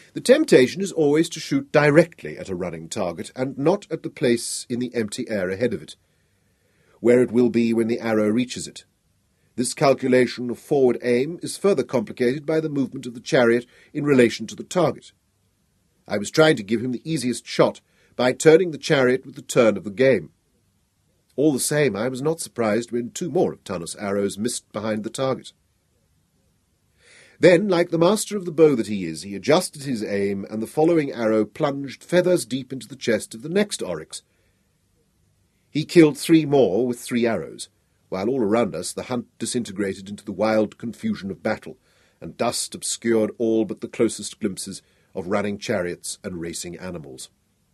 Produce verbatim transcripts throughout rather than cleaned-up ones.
The temptation is always to shoot directly at a running target, and not at the place in the empty air ahead of it, where it will be when the arrow reaches it. This calculation of forward aim is further complicated by the movement of the chariot in relation to the target. I was trying to give him the easiest shot by turning the chariot with the turn of the game. All the same, I was not surprised when two more of Tanos' arrows missed behind the target. Then, like the master of the bow that he is, he adjusted his aim, and the following arrow plunged feathers deep into the chest of the next oryx. He killed three more with three arrows, while all around us the hunt disintegrated into the wild confusion of battle, and dust obscured all but the closest glimpses of running chariots and racing animals.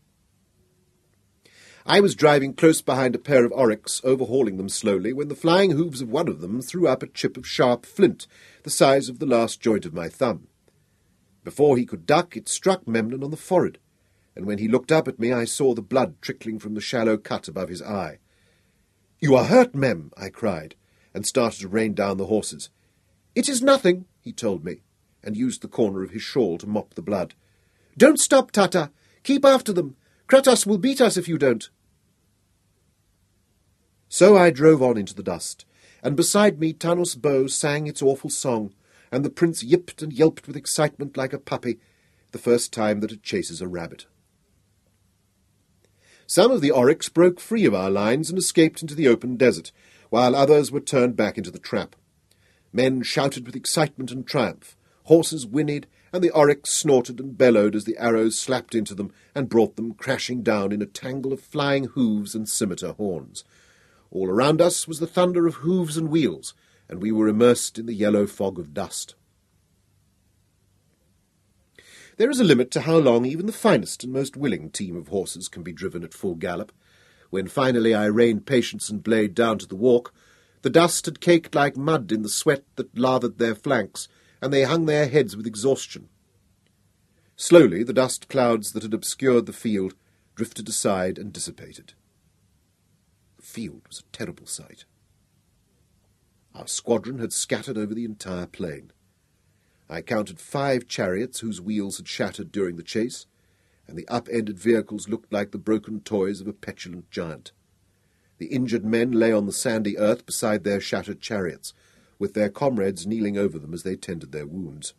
I was driving close behind a pair of oryx, overhauling them slowly, when the flying hooves of one of them threw up a chip of sharp flint, the size of the last joint of my thumb. Before he could duck, it struck Memnon on the forehead, and when he looked up at me I saw the blood trickling from the shallow cut above his eye. "You are hurt, Mem," I cried, and started to rein down the horses. "It is nothing," he told me, and used the corner of his shawl to mop the blood. "Don't stop, Tata. Keep after them. Kratos will beat us if you don't." So I drove on into the dust, and beside me Tanos' bow sang its awful song, and the prince yipped and yelped with excitement like a puppy, the first time that it chases a rabbit. Some of the oryx broke free of our lines and escaped into the open desert, while others were turned back into the trap. Men shouted with excitement and triumph, horses whinnied, and the oryx snorted and bellowed as the arrows slapped into them and brought them crashing down in a tangle of flying hooves and scimitar horns. All around us was the thunder of hooves and wheels, and we were immersed in the yellow fog of dust. There is a limit to how long even the finest and most willing team of horses can be driven at full gallop. When finally I reined Patience and Blade down to the walk, the dust had caked like mud in the sweat that lathered their flanks, and they hung their heads with exhaustion. Slowly the dust clouds that had obscured the field drifted aside and dissipated. The field was a terrible sight. Our squadron had scattered over the entire plain. I counted five chariots whose wheels had shattered during the chase, and the up-ended vehicles looked like the broken toys of a petulant giant. The injured men lay on the sandy earth beside their shattered chariots, with their comrades kneeling over them as they tended their wounds.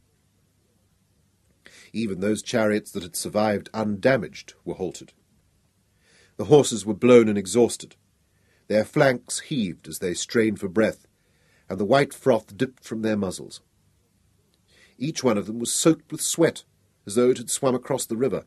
Even those chariots that had survived undamaged were halted. The horses were blown and exhausted. Their flanks heaved as they strained for breath, and the white froth dipped from their muzzles. Each one of them was soaked with sweat, as though it had swum across the river.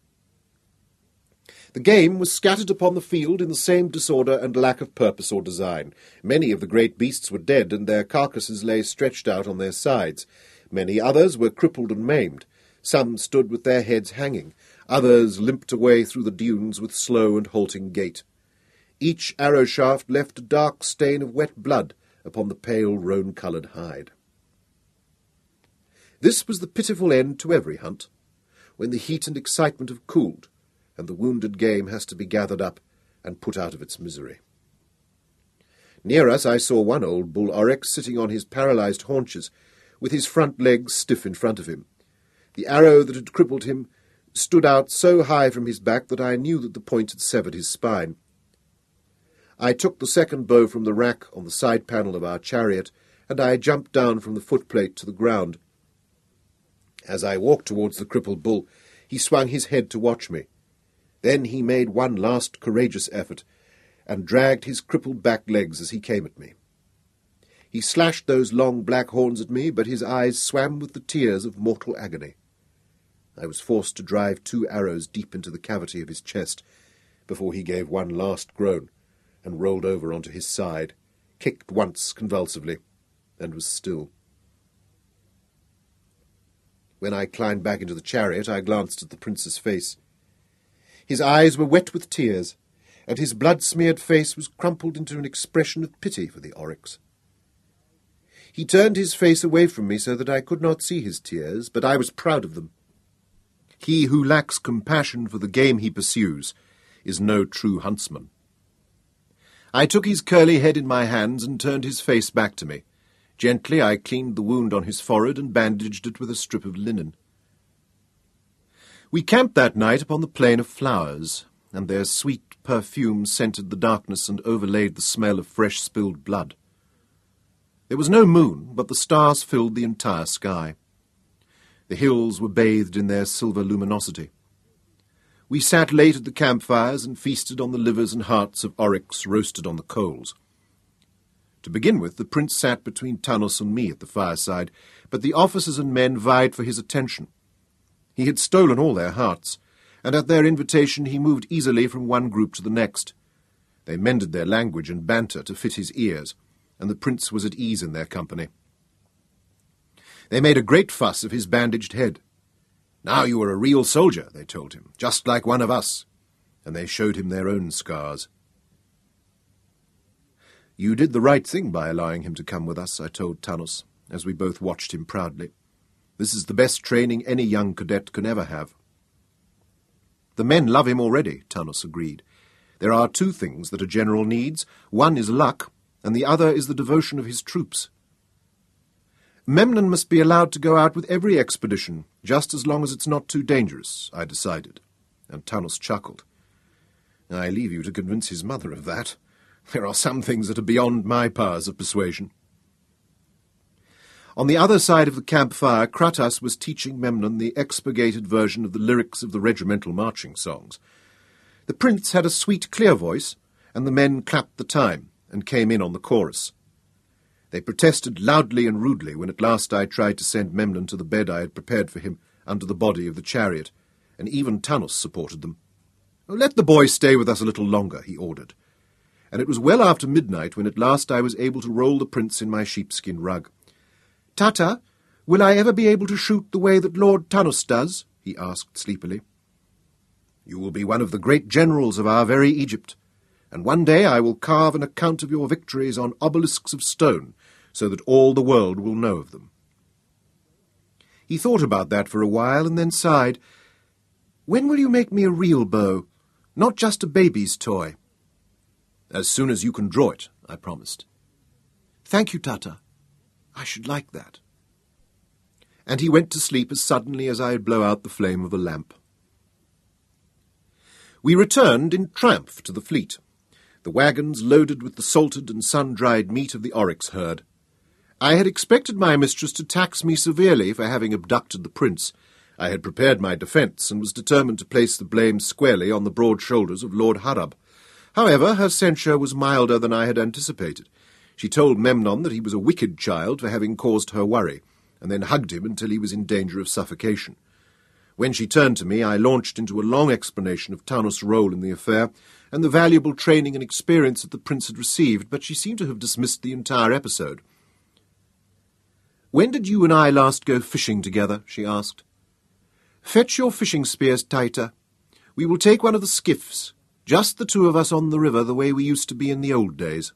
The game was scattered upon the field in the same disorder and lack of purpose or design. Many of the great beasts were dead, and their carcasses lay stretched out on their sides. Many others were crippled and maimed. Some stood with their heads hanging. Others limped away through the dunes with slow and halting gait. Each arrow shaft left a dark stain of wet blood upon the pale roan-coloured hide. This was the pitiful end to every hunt, when the heat and excitement have cooled, and the wounded game has to be gathered up and put out of its misery. Near us I saw one old bull oryx sitting on his paralysed haunches, with his front legs stiff in front of him. The arrow that had crippled him stood out so high from his back that I knew that the point had severed his spine. I took the second bow from the rack on the side panel of our chariot, and I jumped down from the footplate to the ground. As I walked towards the crippled bull, he swung his head to watch me. Then he made one last courageous effort, and dragged his crippled back legs as he came at me. He slashed those long black horns at me, but his eyes swam with the tears of mortal agony. I was forced to drive two arrows deep into the cavity of his chest, before he gave one last groan, and rolled over onto his side, kicked once convulsively, and was still. When I climbed back into the chariot, I glanced at the prince's face. His eyes were wet with tears, and his blood-smeared face was crumpled into an expression of pity for the oryx. He turned his face away from me so that I could not see his tears, but I was proud of them. He who lacks compassion for the game he pursues is no true huntsman. I took his curly head in my hands and turned his face back to me. Gently I cleaned the wound on his forehead and bandaged it with a strip of linen. We camped that night upon the plain of flowers, and their sweet perfume scented the darkness and overlaid the smell of fresh spilled blood. There was no moon, but the stars filled the entire sky. The hills were bathed in their silver luminosity. We sat late at the campfires and feasted on the livers and hearts of oryx roasted on the coals. To begin with, the prince sat between Tanos and me at the fireside, but the officers and men vied for his attention. He had stolen all their hearts, and at their invitation he moved easily from one group to the next. They mended their language and banter to fit his ears, and the prince was at ease in their company. They made a great fuss of his bandaged head. "Now you are a real soldier," they told him, "just like one of us," and they showed him their own scars. "You did the right thing by allowing him to come with us," I told Tanos, as we both watched him proudly. "This is the best training any young cadet can ever have." "The men love him already," Tanos agreed. "There are two things that a general needs. One is luck, and the other is the devotion of his troops. Memnon must be allowed to go out with every expedition, just as long as it's not too dangerous," I decided, and Tanos chuckled. "I leave you to convince his mother of that. There are some things that are beyond my powers of persuasion." On the other side of the campfire, Kratos was teaching Memnon the expurgated version of the lyrics of the regimental marching songs. The prince had a sweet, clear voice, and the men clapped the time and came in on the chorus. They protested loudly and rudely when at last I tried to send Memnon to the bed I had prepared for him under the body of the chariot, and even Tanos supported them. "Let the boy stay with us a little longer," he ordered. And it was well after midnight when at last I was able to roll the prince in my sheepskin rug. "Tata, will I ever be able to shoot the way that Lord Tanos does?" he asked sleepily. "You will be one of the great generals of our very Egypt, and one day I will carve an account of your victories on obelisks of stone, so that all the world will know of them." He thought about that for a while and then sighed. "When will you make me a real bow, not just a baby's toy?" "As soon as you can draw it," I promised. "Thank you, Tata. I should like that." And he went to sleep as suddenly as I'd blow out the flame of a lamp. We returned in triumph to the fleet, the wagons loaded with the salted and sun-dried meat of the oryx herd. I had expected my mistress to tax me severely for having abducted the prince. I had prepared my defence and was determined to place the blame squarely on the broad shoulders of Lord Harab. However, her censure was milder than I had anticipated. She told Memnon that he was a wicked child for having caused her worry, and then hugged him until he was in danger of suffocation. When she turned to me, I launched into a long explanation of Tanos' role in the affair, and the valuable training and experience that the prince had received, but she seemed to have dismissed the entire episode. "When did you and I last go fishing together?" she asked. "Fetch your fishing spears, Taita. We will take one of the skiffs, just the two of us on the river the way we used to be in the old days."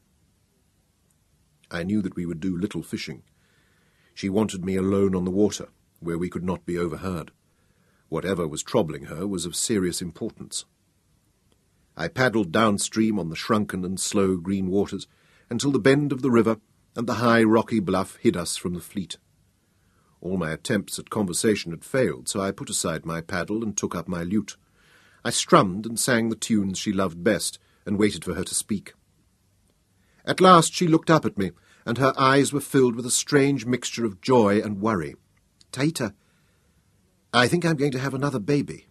I knew that we would do little fishing. She wanted me alone on the water, where we could not be overheard. Whatever was troubling her was of serious importance. I paddled downstream on the shrunken and slow green waters until the bend of the river and the high rocky bluff hid us from the fleet. All my attempts at conversation had failed, so I put aside my paddle and took up my lute. I strummed and sang the tunes she loved best, and waited for her to speak. At last she looked up at me, and her eyes were filled with a strange mixture of joy and worry. "Taita, I think I'm going to have another baby."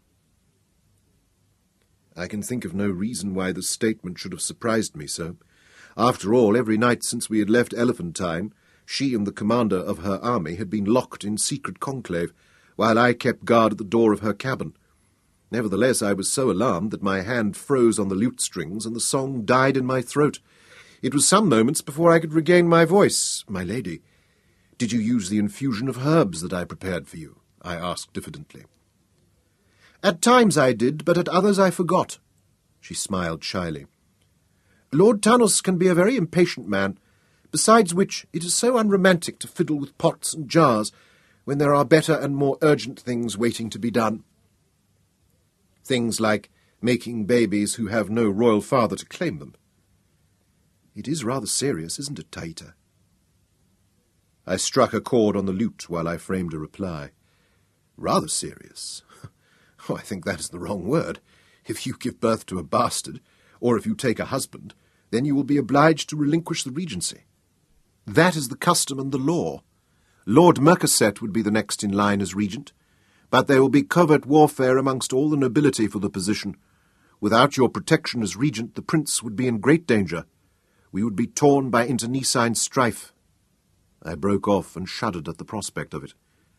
I can think of no reason why the statement should have surprised me so. After all, every night since we had left Elephantine, she and the commander of her army had been locked in secret conclave, while I kept guard at the door of her cabin. Nevertheless, I was so alarmed that my hand froze on the lute strings and the song died in my throat. It was some moments before I could regain my voice. "My lady, did you use the infusion of herbs that I prepared for you?" I asked diffidently. "At times I did, but at others I forgot." She smiled shyly. "Lord Tanos can be a very impatient man, besides which it is so unromantic to fiddle with pots and jars when there are better and more urgent things waiting to be done. Things like making babies who have no royal father to claim them. It is rather serious, isn't it, Taita?" I struck a chord on the lute while I framed a reply. "Rather serious. Oh, I think that is the wrong word. If you give birth to a bastard, or if you take a husband, then you will be obliged to relinquish the regency. That is the custom and the law. Lord Mercosset would be the next in line as regent, but there will be covert warfare amongst all the nobility for the position. Without your protection as regent, the prince would be in great danger. We would be torn by internecine strife. I broke off and shuddered at the prospect of it.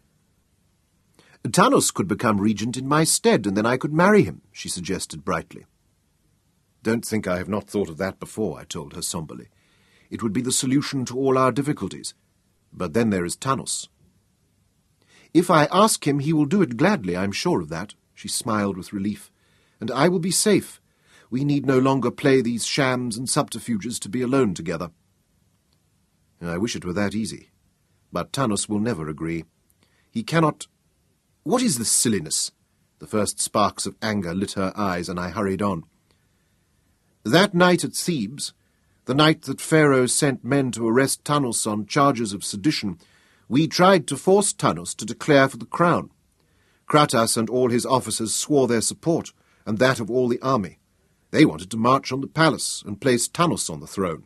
Tanos could become regent in my stead, and then I could marry him, she suggested brightly. Don't think I have not thought of that before, I told her somberly. It would be the solution to all our difficulties. But then there is Tanos. If I ask him, he will do it gladly, I am sure of that, she smiled with relief. And I will be safe. We need no longer play these shams and subterfuges to be alone together. I wish it were that easy. But Tanos will never agree. He cannot... What is this silliness? The first sparks of anger lit her eyes, and I hurried on. That night at Thebes, the night that Pharaoh sent men to arrest Tanos on charges of sedition, we tried to force Tanos to declare for the crown. Kratas and all his officers swore their support, and that of all the army. They wanted to march on the palace and place Tanos on the throne.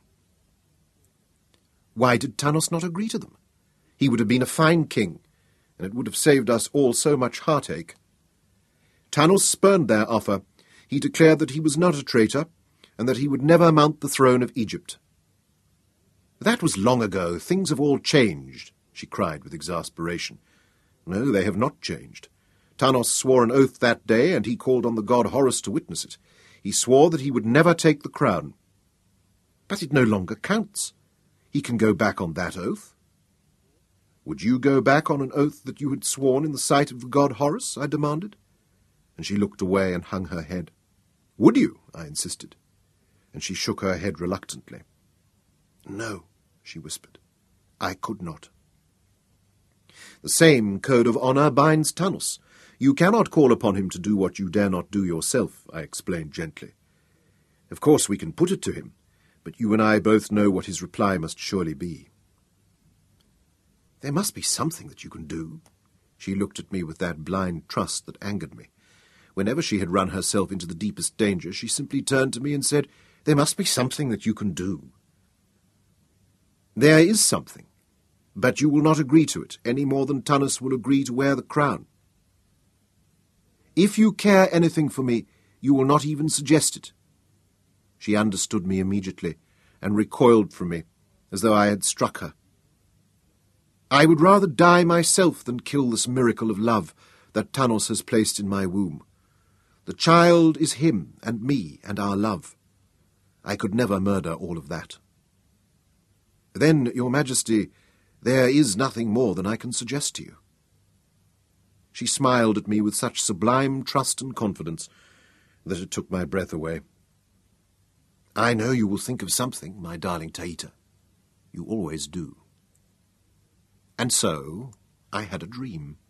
Why did Tanos not agree to them? He would have been a fine king, and it would have saved us all so much heartache. Tanos spurned their offer. He declared that he was not a traitor, and that he would never mount the throne of Egypt. That was long ago. Things have all changed, she cried with exasperation. No, they have not changed. Tanos swore an oath that day, and he called on the god Horus to witness it. He swore that he would never take the crown. But it no longer counts. He can go back on that oath. Would you go back on an oath that you had sworn in the sight of the god Horus? I demanded. And she looked away and hung her head. Would you? I insisted. And she shook her head reluctantly. No, she whispered. I could not. The same code of honour binds Tanos. You cannot call upon him to do what you dare not do yourself, I explained gently. Of course we can put it to him, but you and I both know what his reply must surely be. There must be something that you can do. She looked at me with that blind trust that angered me. Whenever she had run herself into the deepest danger, she simply turned to me and said, There must be something that you can do. There is something, but you will not agree to it, any more than Tanos will agree to wear the crown. If you care anything for me, you will not even suggest it. She understood me immediately, and recoiled from me, as though I had struck her. I would rather die myself than kill this miracle of love that Tanos has placed in my womb. The child is him and me and our love. I could never murder all of that. Then, Your Majesty, there is nothing more than I can suggest to you. She smiled at me with such sublime trust and confidence that it took my breath away. I know you will think of something, my darling Taita. You always do. And so I had a dream.